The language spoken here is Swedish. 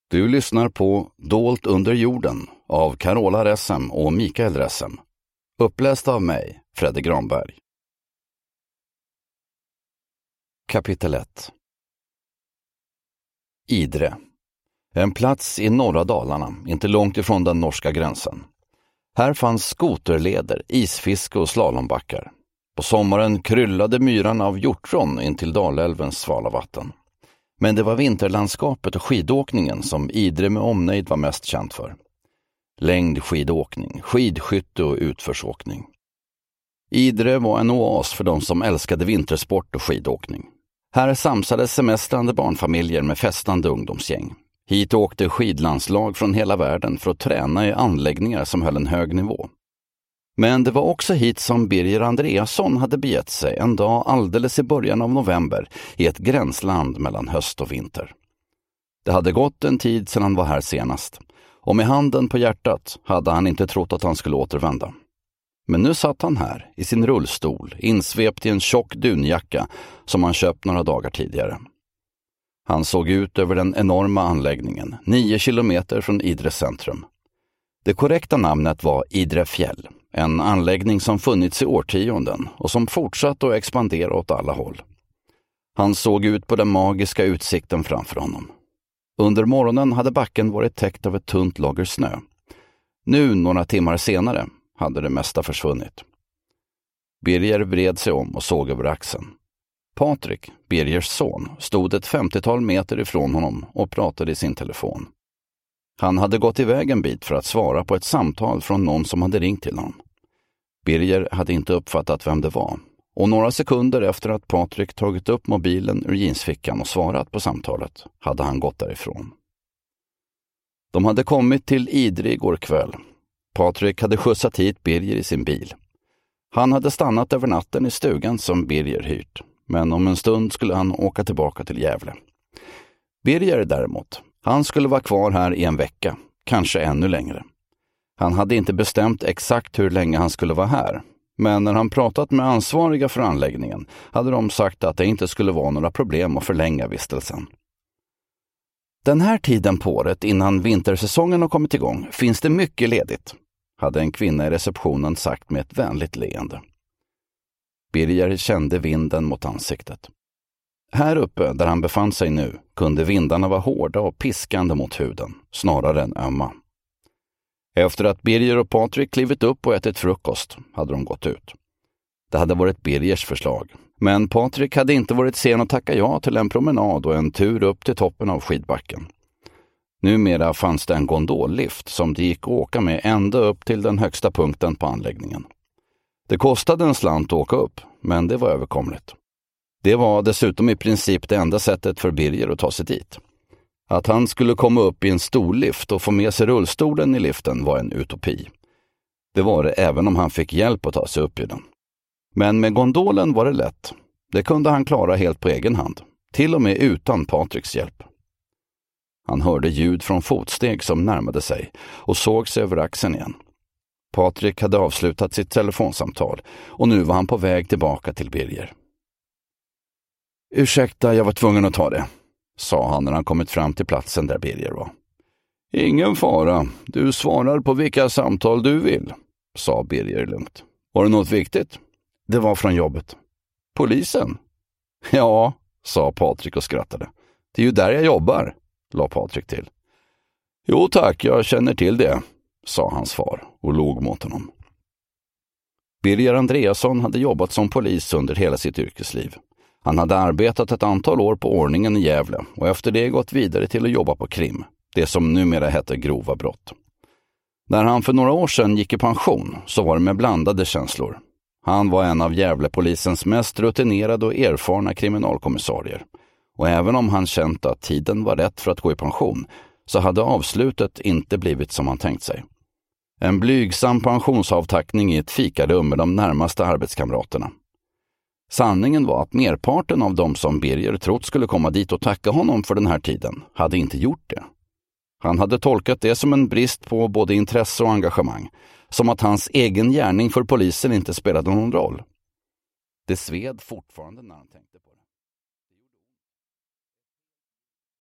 Du lyssnar på Dolt under jorden av Carola Ressem och Mikael Ressem. Uppläst av mig, Fredrik Granberg. Kapitel 1. Idre. En plats i norra Dalarna, inte långt ifrån den norska gränsen. Här fanns skoterleder, isfiske och slalombackar. På sommaren kryllade myran av hjortron in till Dalälvens svala vatten. Men det var vinterlandskapet och skidåkningen som Idre med omnejd var mest känt för. Längdskidåkning, skidskytte och utförsåkning. Idre var en oas för de som älskade vintersport och skidåkning. Här samsades semestrande barnfamiljer med festande ungdomsgäng. Hit åkte skidlandslag från hela världen för att träna i anläggningar som höll en hög nivå. Men det var också hit som Birger Andreasson hade begett sig en dag alldeles i början av november i ett gränsland mellan höst och vinter. Det hade gått en tid sedan han var här senast, och med handen på hjärtat hade han inte trott att han skulle återvända. Men nu satt han här i sin rullstol, insvept i en tjock dunjacka som han köpt några dagar tidigare. Han såg ut över den enorma anläggningen, 9 kilometer från Idre centrum. Det korrekta namnet var Idre fjäll, en anläggning som funnits i årtionden och som fortsatt att expandera åt alla håll. Han såg ut på den magiska utsikten framför honom. Under morgonen hade backen varit täckt av ett tunt lager snö. Nu, några timmar senare, hade det mesta försvunnit. Birger vred sig om och såg över axeln. Patrik, Birgers son, stod ett 50-tal meter ifrån honom och pratade i sin telefon. Han hade gått iväg en bit för att svara på ett samtal från någon som hade ringt till honom. Birger hade inte uppfattat vem det var, och några sekunder efter att Patrik tagit upp mobilen ur jeansfickan och svarat på samtalet hade han gått därifrån. De hade kommit till Idre igår kväll. Patrik hade skjutsat hit Birger i sin bil. Han hade stannat över natten i stugan som Birger hyrt, men om en stund skulle han åka tillbaka till Gävle. Birger däremot, han skulle vara kvar här i en vecka, kanske ännu längre. Han hade inte bestämt exakt hur länge han skulle vara här, men när han pratat med ansvariga för anläggningen hade de sagt att det inte skulle vara några problem att förlänga vistelsen. Den här tiden på året innan vintersäsongen har kommit igång finns det mycket ledigt, hade en kvinna i receptionen sagt med ett vänligt leende. Birger kände vinden mot ansiktet. Här uppe, där han befann sig nu, kunde vindarna vara hårda och piskande mot huden, snarare än ömma. Efter att Birger och Patrik klivit upp och ätit frukost hade de gått ut. Det hade varit Birgers förslag, men Patrik hade inte varit sen att tacka ja till en promenad och en tur upp till toppen av skidbacken. Numera fanns det en gondollift som det gick att åka med ända upp till den högsta punkten på anläggningen. Det kostade en slant att åka upp, men det var överkomligt. Det var dessutom i princip det enda sättet för Birger att ta sig dit. Att han skulle komma upp i en storlift och få med sig rullstolen i liften var en utopi. Det var det även om han fick hjälp att ta sig upp i den. Men med gondolen var det lätt. Det kunde han klara helt på egen hand, till och med utan Patriks hjälp. Han hörde ljud från fotsteg som närmade sig och såg sig över axeln igen. Patrik hade avslutat sitt telefonsamtal och nu var han på väg tillbaka till Birger. Ursäkta, jag var tvungen att ta det, sa han när han kommit fram till platsen där Birger var. Ingen fara, du svarar på vilka samtal du vill, sa Birger lugnt. Var det något viktigt? Det var från jobbet. Polisen? Ja, sa Patrik och skrattade. Det är ju där jag jobbar, la Patrik till. Jo tack, jag känner till det, sa hans far och log mot honom. Birger Andreasson hade jobbat som polis under hela sitt yrkesliv. Han hade arbetat ett antal år på ordningen i Gävle och efter det gått vidare till att jobba på krim, det som numera heter grova brott. När han för några år sedan gick i pension så var det med blandade känslor. Han var en av Gävlepolisens mest rutinerade och erfarna kriminalkommissarier. Och även om han känt att tiden var rätt för att gå i pension så hade avslutet inte blivit som han tänkt sig. En blygsam pensionsavtackning i ett fikarum med de närmaste arbetskamraterna. Sanningen var att merparten av dem som Birger trott skulle komma dit och tacka honom för den här tiden hade inte gjort det. Han hade tolkat det som en brist på både intresse och engagemang, som att hans egen gärning för polisen inte spelade någon roll. Det sved fortfarande när han tänkte på